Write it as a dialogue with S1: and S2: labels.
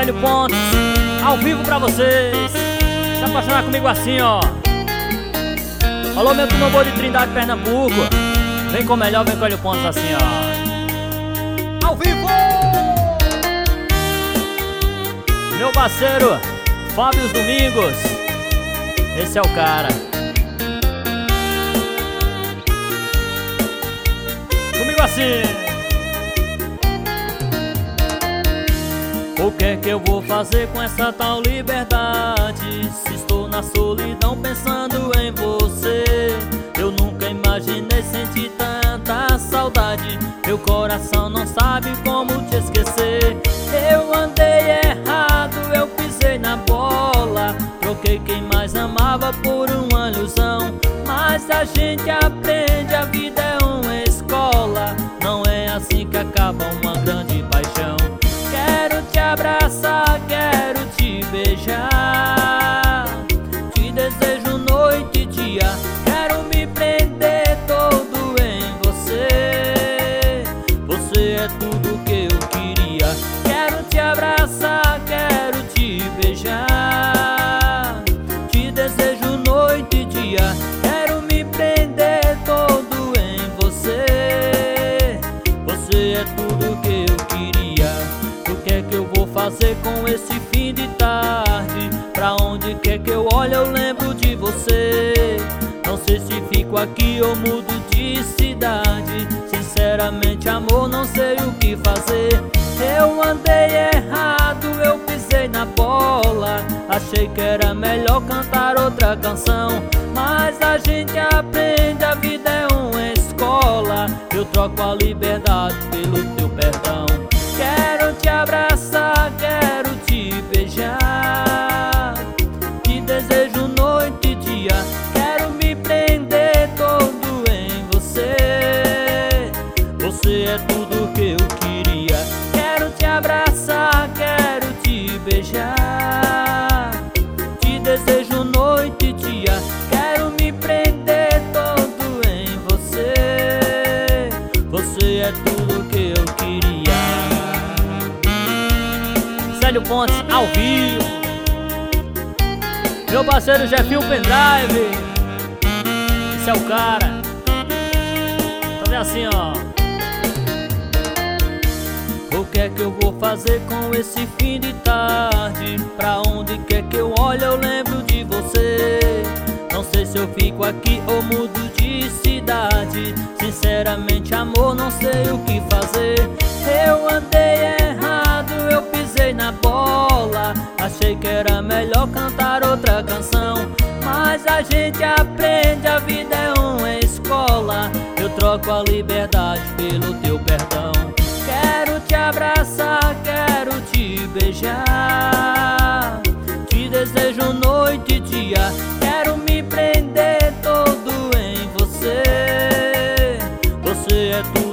S1: Célio Pontes, ao vivo pra vocês. Se apaixonar comigo assim, ó. Alô, meu turma boa de Trindade, Pernambuco. Vem com o melhor, vem com o Célio Pontes assim, ó. Ao vivo! Meu parceiro, Fábio Domingos. Esse é o cara. Comigo assim. O que é que eu vou fazer com essa tal liberdade? Se estou na solidão pensando em você. Eu nunca imaginei sentir tanta saudade. Meu coração não sabe como te esquecer. Eu andei errado, eu pisei na bola. Troquei quem mais amava por uma ilusão. Mas a gente aprende, a vida é uma escola. Não é assim que acaba uma grande paixão. Quero te abraçar, quero te beijar. Te desejo noite e dia. Quero me prender todo em você. Você é tudo que eu queria. Quero te abraçar, quero te beijar. Te desejo noite e dia. Quero me prender todo em você. Você é tudo que eu queria. O que é que eu vou fazer com esse fim de tarde? Pra onde quer que eu olhe eu lembro de você. Não sei se fico aqui ou mudo de cidade. Sinceramente, amor, não sei o que fazer. Eu andei errado, eu pisei na bola. Achei que era melhor cantar outra canção. Mas a gente aprende, a vida é uma escola. Eu troco a liberdade pelo teu perdão. Quero te abraçar, quero te beijar. Te desejo noite e dia. Quero me prender todo em você. Você é tudo que eu queria. Quero te abraçar, quero te beijar. Te desejo noite e dia. Quero me prender todo em você. Você é tudo que eu queria. Célio Pontes ao vivo. Meu parceiro Jefinho Pendrive. Esse é o cara. Então é assim, ó. O que é que eu vou fazer com esse fim de tarde? Pra onde quer que eu olhe eu lembro de você. Não sei se eu fico aqui ou mudo de cidade. Sinceramente, amor, não sei o que fazer. Eu andei errado, eu pisei na bola. Achei que era melhor cantar outra canção. Mas a gente aprende, a vida é uma escola. Eu troco a liberdade pelo teu perdão. Quero te abraçar, quero te beijar. Te desejo noite e dia. Quero me prender todo em você. Você é tudo